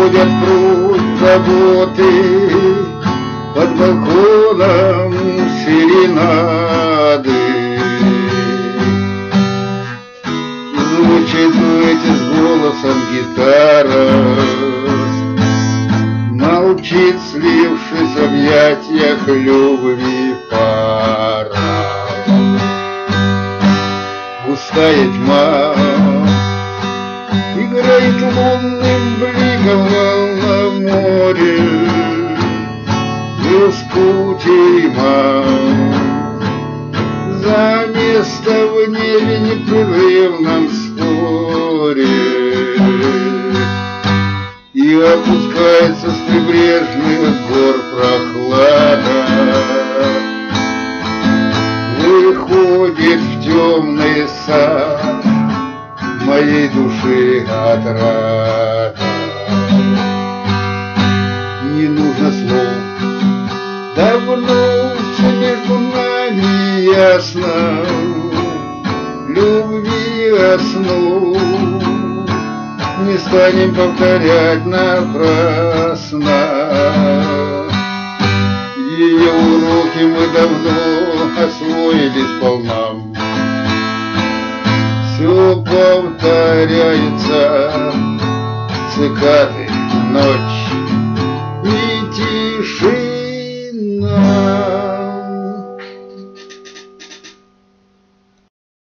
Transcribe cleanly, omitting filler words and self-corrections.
Уходят прочь заботы, под балконом серенады. Звучит дуэте с голосом гитара, молчит, слившись в объятиях любви пара. Густая тьма играет лунным бликом волна в море, невозмутимо за место в небе непрерывном споре. И опускается с прибрежных гор прохлада, выходит в темный сад моей души отрада. Не нужно слов, давно все между нами ясно, любви основ не станем повторять напрасно. Ее уроки мы давно освоили сполна. Все повторяется, цикады, ночь